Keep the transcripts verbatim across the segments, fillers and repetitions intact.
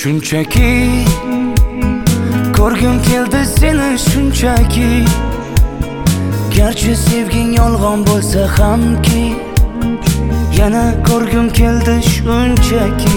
Shunchaki ko'rgim keldi seni shunchaki. Garchi sevging yolg'on bo'lsa hamki, yana ko'rgim keldi shunchaki.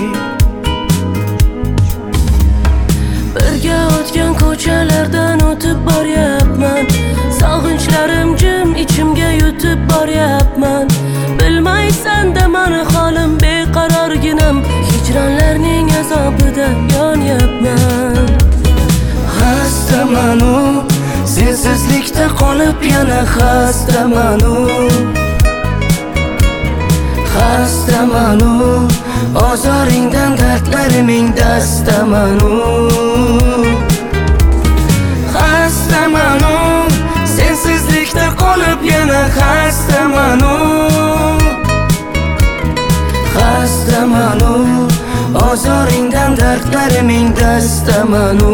Birga o'tgan ko'chalardan o'tib boryapman, sog'inchlarim jim ichimga yutib boryapman. Bilmaysan-da mani holim beqarorginam, hijronlarning azobida yonyapman. Xastamanu, sensizlikda qolib yana xastamanu. Xastamanu, ozoringdan dardlariming dastamanu. Xastamanu, sensizlikda qolib yana xastamanu. Xastamanu, ozoringdan dardlariming dastamanu.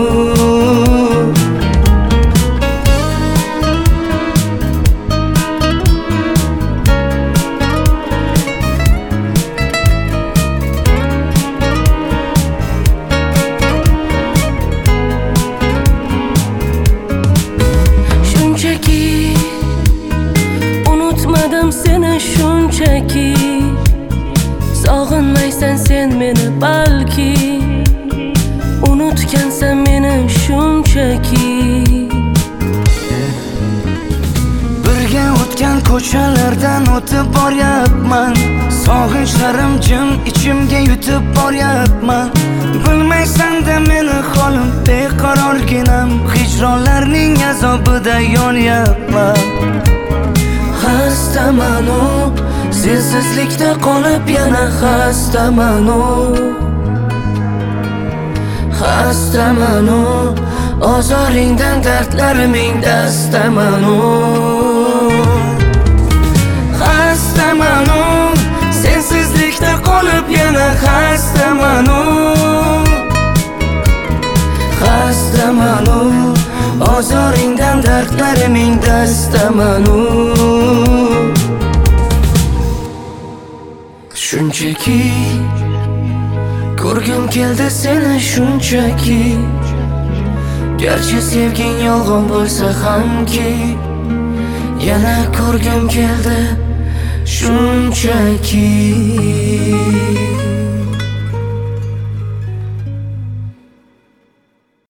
Unutmadim seni shunchaki, sog'inmaysan sen meni balki, unutgansan meni shunchaki. Birga o'tgan ko'chalardan o'tib boryapman, sog'inchlarim jim ichimga yutib boryapman. Bilmaysan-da meni holim beqarorginam, hijronlarning azobida yonyapman. Xastamanu, sensizlikda qolib yana xastamanu. Xastamanu, ozoringdan dardlariming dastamanu. Xastamanu, sensizlikda qolib yana xastamanu. Xastamanu, ozoringdan dardlariming dastamanu. Shunchaki ko'rgim keldi seni shunchaki. Garchi sevging yolg'on bo'lsa hamki, yana ko'rgim keldi shunchaki.